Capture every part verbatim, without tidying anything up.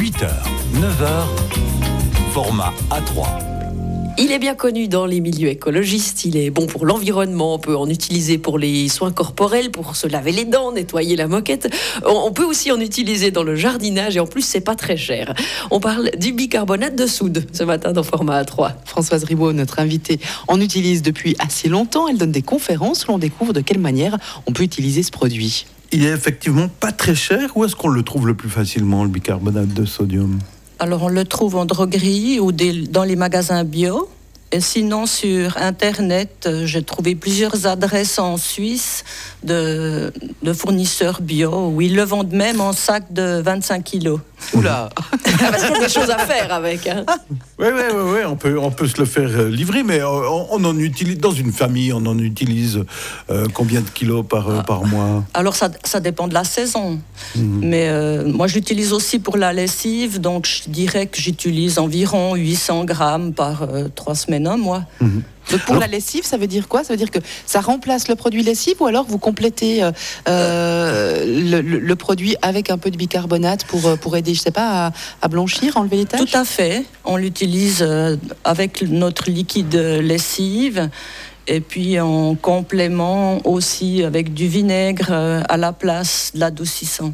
huit heures, neuf heures, format A trois. Il est bien connu dans les milieux écologistes, il est bon pour l'environnement, on peut en utiliser pour les soins corporels, pour se laver les dents, nettoyer la moquette. On peut aussi en utiliser dans le jardinage et en plus c'est pas très cher. On parle du bicarbonate de soude ce matin dans format A trois. Françoise Ribaud, notre invitée, en utilise depuis assez longtemps. Elle donne des conférences où l'on découvre de quelle manière on peut utiliser ce produit. Il est effectivement pas très cher. Où est-ce qu'on le trouve le plus facilement, le bicarbonate de sodium ? Alors, on le trouve en droguerie ou des, dans les magasins bio. Et sinon, sur Internet, j'ai trouvé plusieurs adresses en Suisse de, de fournisseurs bio où ils le vendent même en sac de vingt-cinq kilos. Oula. Parce qu'il y a des choses à faire avec. Hein. Oui, oui, oui, oui, on peut, on peut se le faire livrer, mais on, on en utilise, dans une famille, on en utilise euh, combien de kilos par, ah. par mois ? Alors, ça, ça dépend de la saison. Mmh. Mais euh, moi, j'utilise aussi pour la lessive, donc je dirais que j'utilise environ huit cents grammes par euh, trois semaines, un mois. Mmh. Donc pour alors, la lessive, ça veut dire quoi ? Ça veut dire que ça remplace le produit lessive ou alors vous complétez euh, euh, le, le, le produit avec un peu de bicarbonate pour, pour aider, je sais pas, à, à blanchir, enlever les taches ? Tout à fait. On l'utilise euh, avec notre liquide lessive et puis en complément aussi avec du vinaigre euh, à la place de l'adoucissant.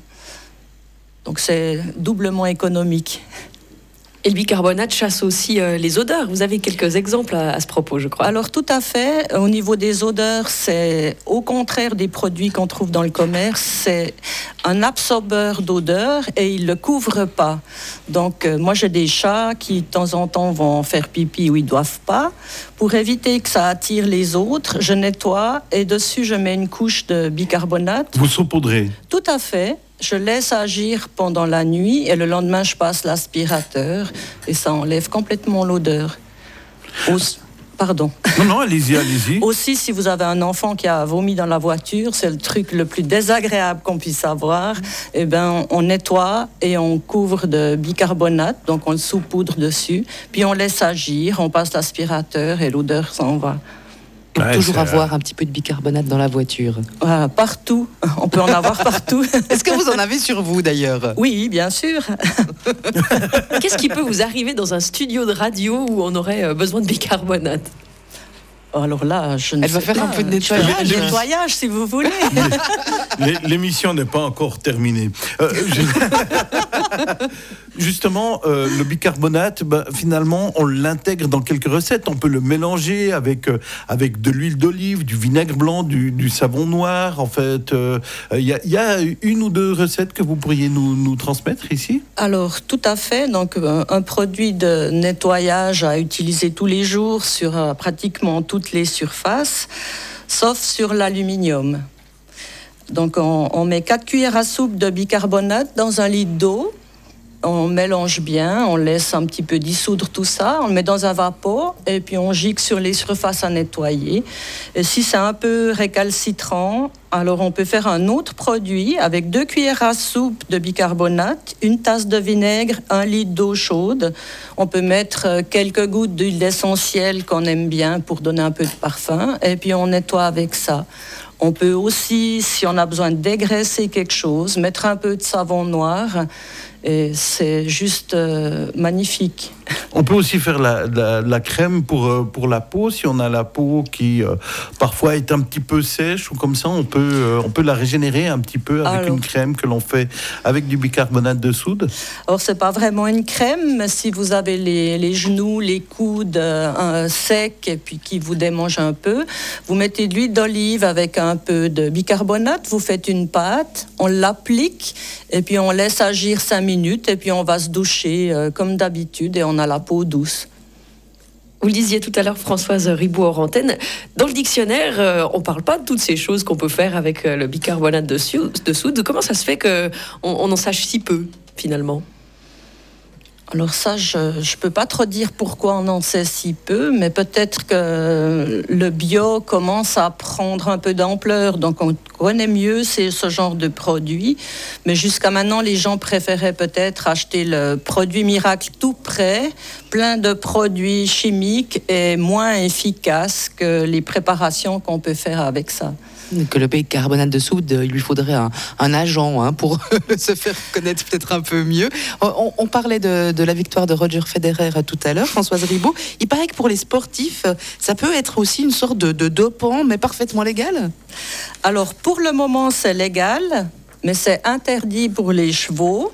Donc c'est doublement économique. Et le bicarbonate chasse aussi euh, les odeurs. Vous avez quelques exemples à, à ce propos, je crois. Alors tout à fait. Au niveau des odeurs, c'est au contraire des produits qu'on trouve dans le commerce. C'est un absorbeur d'odeur et il ne le couvre pas. Donc euh, moi j'ai des chats qui de temps en temps vont faire pipi où ils ne doivent pas. Pour éviter que ça attire les autres, je nettoie et dessus je mets une couche de bicarbonate. Vous saupoudrez ? Tout à fait. Je laisse agir pendant la nuit et le lendemain, je passe l'aspirateur et ça enlève complètement l'odeur. Aussi, pardon. Non, non, allez-y, allez-y. Aussi, si vous avez un enfant qui a vomi dans la voiture, c'est le truc le plus désagréable qu'on puisse avoir. Eh ben, on nettoie et on couvre de bicarbonate, donc on le saupoudre dessus, puis on laisse agir, on passe l'aspirateur et l'odeur s'en va. Donc ouais, toujours c'est... avoir un petit peu de bicarbonate dans la voiture. Euh, partout, on peut en avoir partout. Est-ce que vous en avez sur vous d'ailleurs ? Oui, bien sûr. Qu'est-ce qui peut vous arriver dans un studio de radio où on aurait besoin de bicarbonate ? Alors là, je ne Elle sais va faire pas. un peu de nettoyage. Le nettoyage, si vous voulez. L'émission n'est pas encore terminée. Euh, je... Justement, euh, le bicarbonate, bah, finalement, on l'intègre dans quelques recettes. On peut le mélanger avec, euh, avec de l'huile d'olive, du vinaigre blanc, du, du savon noir. En fait, il euh, y, y a une ou deux recettes que vous pourriez nous, nous transmettre ici ? Alors, tout à fait. Donc, un, un produit de nettoyage à utiliser tous les jours sur euh, pratiquement toutes les surfaces, sauf sur l'aluminium. Donc, on, on met quatre cuillères à soupe de bicarbonate dans un litre d'eau. On mélange bien, on laisse un petit peu dissoudre tout ça, on le met dans un vapeur et puis on gicle sur les surfaces à nettoyer. Et si c'est un peu récalcitrant, alors on peut faire un autre produit avec deux cuillères à soupe de bicarbonate, une tasse de vinaigre, un litre d'eau chaude. On peut mettre quelques gouttes d'huile essentielle qu'on aime bien pour donner un peu de parfum et puis on nettoie avec ça. On peut aussi, si on a besoin de dégraisser quelque chose, mettre un peu de savon noir. Et c'est juste euh, magnifique. On peut aussi faire la, la, la crème pour, euh, pour la peau. Si on a la peau qui euh, parfois est un petit peu sèche ou comme ça, on peut, euh, on peut la régénérer un petit peu avec alors, une crème que l'on fait avec du bicarbonate de soude. Alors, c'est pas vraiment une crème, mais si vous avez les, les genoux, les coudes euh, secs et puis qui vous démangent un peu, vous mettez de l'huile d'olive avec un peu de bicarbonate, vous faites une pâte, on l'applique et puis on laisse agir cinq minutes et puis on va se doucher euh, comme d'habitude et on a la peau douce. Vous le disiez tout à l'heure, Françoise Ribaud hors antenne, dans le dictionnaire, euh, on ne parle pas de toutes ces choses qu'on peut faire avec euh, le bicarbonate de, su- de soude. Comment ça se fait qu'on on en sache si peu, finalement ? Alors ça, je ne peux pas trop dire pourquoi on en sait si peu, mais peut-être que le bio commence à prendre un peu d'ampleur, donc on connaît mieux c'est ce genre de produit. Mais jusqu'à maintenant, les gens préféraient peut-être acheter le produit miracle tout prêt, plein de produits chimiques et moins efficaces que les préparations qu'on peut faire avec ça. Que le bicarbonate de soude, il lui faudrait un, un agent hein, pour se faire connaître peut-être un peu mieux. On, on parlait de, de la victoire de Roger Federer tout à l'heure, Françoise Ribaud. Il paraît que pour les sportifs, ça peut être aussi une sorte de, de dopant, mais parfaitement légal. Alors, pour le moment, c'est légal, mais c'est interdit pour les chevaux.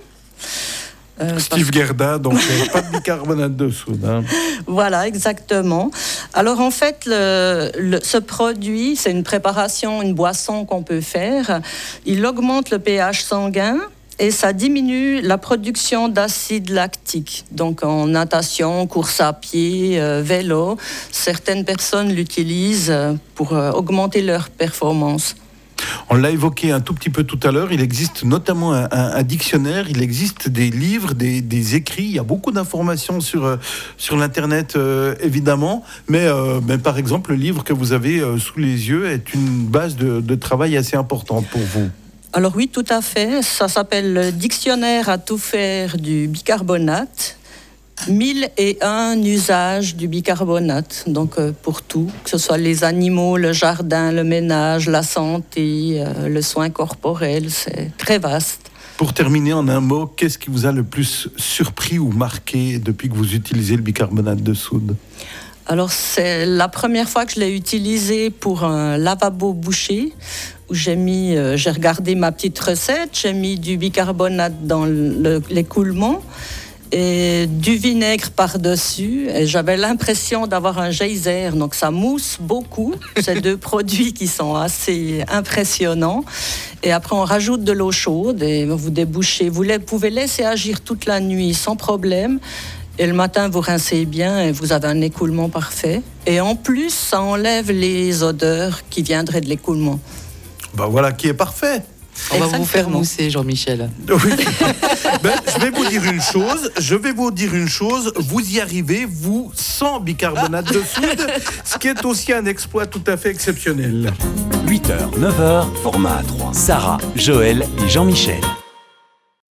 Euh, Steve Gerda, donc euh, pas de bicarbonate de soude. Hein. Voilà, exactement. Alors en fait, le, le, ce produit, c'est une préparation, une boisson qu'on peut faire. Il augmente le pH sanguin et ça diminue la production d'acide lactique. Donc en natation, course à pied, euh, vélo, certaines personnes l'utilisent pour euh, augmenter leur performance. On l'a évoqué un tout petit peu tout à l'heure, il existe notamment un, un, un dictionnaire, il existe des livres, des, des écrits, il y a beaucoup d'informations sur, euh, sur l'Internet euh, évidemment, mais, euh, mais par exemple le livre que vous avez euh, sous les yeux est une base de, de travail assez importante pour vous. Alors oui, tout à fait, ça s'appelle le Dictionnaire à tout faire du bicarbonate. mille et un usages du bicarbonate, donc euh, pour tout, que ce soit les animaux, le jardin, le ménage, la santé, euh, le soin corporel, c'est très vaste. Pour terminer en un mot, qu'est-ce qui vous a le plus surpris ou marqué depuis que vous utilisez le bicarbonate de soude ? Alors c'est la première fois que je l'ai utilisé pour un lavabo bouché, où j'ai mis, euh, j'ai regardé ma petite recette, j'ai mis du bicarbonate dans le, l'écoulement, et du vinaigre par-dessus, et j'avais l'impression d'avoir un geyser, donc ça mousse beaucoup. C'est deux produits qui sont assez impressionnants. Et après, on rajoute de l'eau chaude et vous débouchez. Vous pouvez laisser agir toute la nuit sans problème. Et le matin, vous rincez bien et vous avez un écoulement parfait. Et en plus, ça enlève les odeurs qui viendraient de l'écoulement. Ben voilà qui est parfait. On va vous faire mousser, Jean-Michel. Oui. Ben, je vais vous dire une chose, je vais vous dire une chose, vous y arrivez, vous, sans bicarbonate de soude, ce qui est aussi un exploit tout à fait exceptionnel. huit heures, neuf heures, format A trois. Sarah, Joël et Jean-Michel.